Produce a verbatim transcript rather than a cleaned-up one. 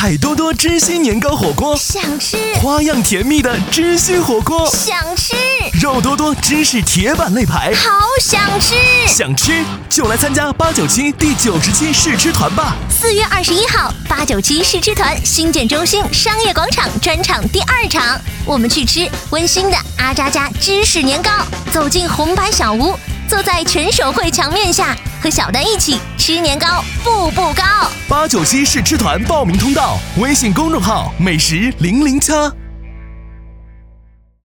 海多多知心年糕火锅， 想吃； 花样甜蜜的知心火锅， 想吃； 肉多多芝士铁板肋排， 好想吃。 想吃就来参加八九七第九十期试吃团吧！ 四月二十一号，八九七试吃团新建中心商业广场专场第二场，我们去吃温馨的阿扎家芝士年糕，走进红白小屋，坐在全手绘墙面下，和小丹一起吃年糕，步步高。 八九七试吃团报名通道：微信公众号美食零零掐。